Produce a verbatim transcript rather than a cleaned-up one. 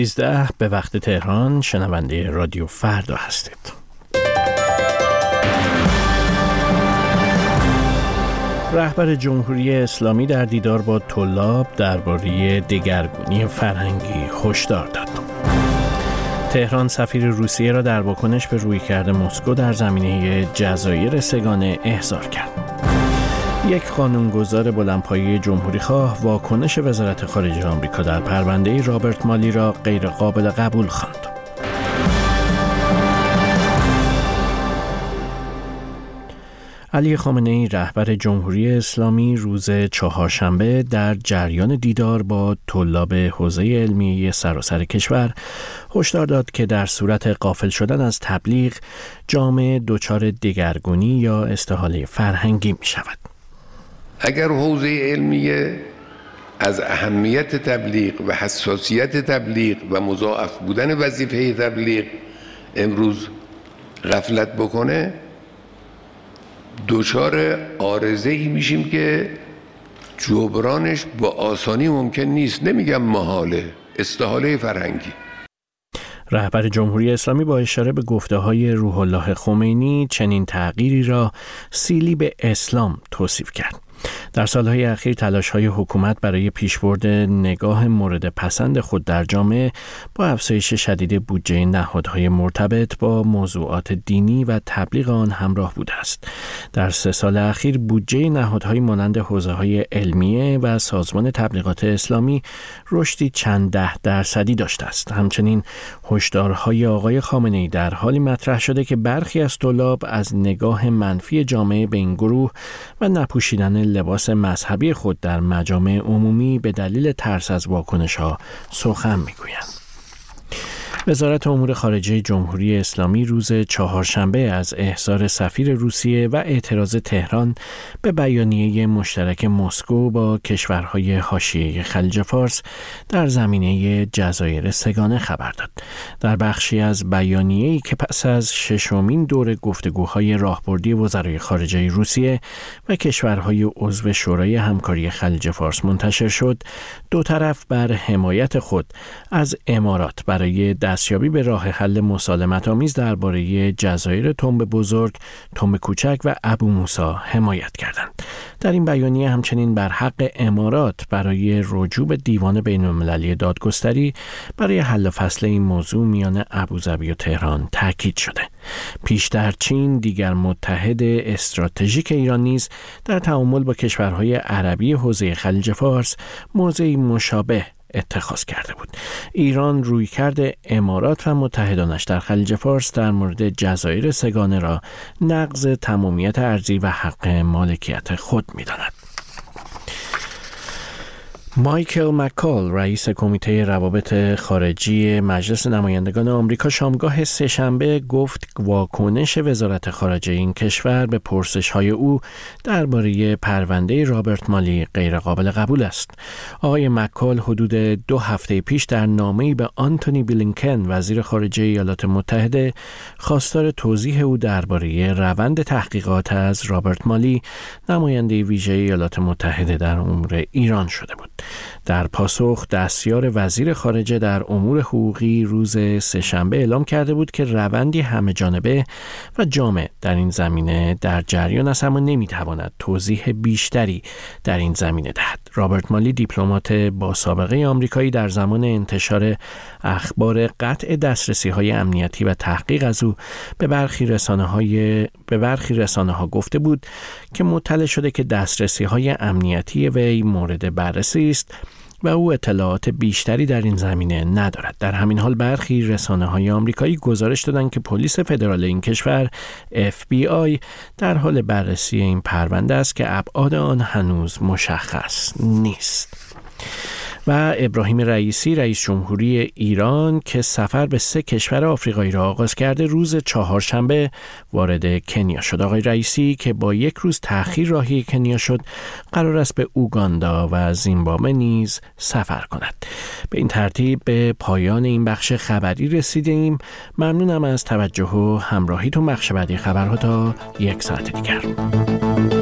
سیزده به وقت تهران شنونده رادیو فردا هستید. رهبر جمهوری اسلامی در دیدار با طلاب درباره دگرگونی فرهنگی هشدار داد. تهران سفیر روسیه را در واکنش به رویکرد مسکو در زمینه جزایر سگانه احضار کرد. یک قانونگذار بلندپایه جمهوریخواه واکنش وزارت خارجه آمریکا در پرونده رابرت مالی را غیر قابل قبول خواند. علی خامنه‌ای رهبر جمهوری اسلامی روز چهارشنبه در جریان دیدار با طلاب حوزه علمیه سراسر کشور هشدار داد که در صورت غافل شدن از تبلیغ جامعه دچار دگرگونی یا استحاله فرهنگی می شود. اگر حوزه علمیه از اهمیت تبلیغ و حساسیت تبلیغ و مضاعف بودن وظیفه تبلیغ امروز غفلت بکنه، دچار عارضه‌ای میشیم که جبرانش با آسانی ممکن نیست. نمیگم محاله، استحاله فرهنگی. رهبر جمهوری اسلامی با اشاره به گفته‌های روح الله خمینی چنین تغییری را سیلی به اسلام توصیف کرد. در سالهای اخیر تلاش‌های حکومت برای پیشبرد نگاه مورد پسند خود در جامعه با افزایش شدید بودجه نهادهای مرتبط با موضوعات دینی و تبلیغ آن همراه بوده است. در سه سال اخیر بودجه نهادهای مانند حوزه‌های علمیه و سازمان تبلیغات اسلامی رشدی چند ده درصدی داشته است. همچنین هشدارهای آقای خامنه‌ای در حالی مطرح شده که برخی از طلاب از نگاه منفی جامعه به این گروه و نپوشیدن لباس مذهبی خود در مجامع عمومی به دلیل ترس از واکنش‌ها سخن می‌گویند. وزارت امور خارجه جمهوری اسلامی روز چهارشنبه از احضار سفیر روسیه و اعتراض تهران به بیانیه مشترک مسکو با کشورهای حاشیه خلیج فارس در زمینه جزایر سگانه خبر داد. در بخشی از بیانیه‌ای که پس از ششمین دور گفتگوهای راهبردی وزرای خارجه روسیه و کشورهای عضو شورای همکاری خلیج فارس منتشر شد، دو طرف بر حمایت خود از امارات برای دستیابی به راه حل مسالمت‌آمیز درباره جزایر تنب بزرگ، تنب کوچک و ابو موسی حمایت کردند. در این بیانیه همچنین بر حق امارات برای رجوع به دیوان بین‌المللی دادگستری برای حل فصل این موضوع میان ابوظبی و تهران تاکید شده. پیشتر چین، دیگر متحد استراتژیک ایران نیز در تعامل با کشورهای عربی حوزه خلیج فارس موضعی مشابه اتخاذ کرده بود. ایران رویکرد امارات و متحدانش در خلیج فارس در مورد جزایر سگانه را نقض تمامیت ارضی و حق مالکیت خود می‌داند. مایکل مکال رئیس کمیته روابط خارجی مجلس نمایندگان آمریکا شامگاه سه‌شنبه گفت واکنش وزارت خارجه این کشور به پرسش‌های او درباره پرونده رابرت مالی غیر قابل قبول است. آقای مکال حدود دو هفته پیش در نامه‌ای به آنتونی بلینکن وزیر خارجه ایالات متحده خواستار توضیح او درباره روند تحقیقات از رابرت مالی نماینده ویژه ایالات متحده در امور ایران شده بود. در پاسخ دستیار وزیر خارجه در امور حقوقی روز سه‌شنبه اعلام کرده بود که روندی همه جانبه و جامع در این زمینه در جریان است، اما نمیتواند توضیح بیشتری در این زمینه دهد. رابرت مالی دیپلمات با سابقه آمریکایی در زمان انتشار اخبار قطع دسترسی‌های امنیتی و تحقیق از او به برخی رسانه‌های به برخی رسانه‌ها گفته بود که مطلع شده که دسترسی‌های امنیتی وی مورد بررسی است و او اطلاعات بیشتری در این زمینه ندارد. در همین حال برخی رسانه‌های آمریکایی گزارش دادند که پلیس فدرال این کشور اف بی آی در حال بررسی این پرونده است که ابعاد آن هنوز مشخص نیست. و ابراهیم رئیسی رئیس جمهوری ایران که سفر به سه کشور آفریقایی را آغاز کرده روز چهارشنبه وارد کنیا شد. آقای رئیسی که با یک روز تأخیر راهی کنیا شد قرار است به اوگاندا و زیمبابوه نیز سفر کند. به این ترتیب به پایان این بخش خبری رسیدیم. ممنونم از توجه و همراهیتون. بخش بعدی خبرها تا یک ساعت دیگر.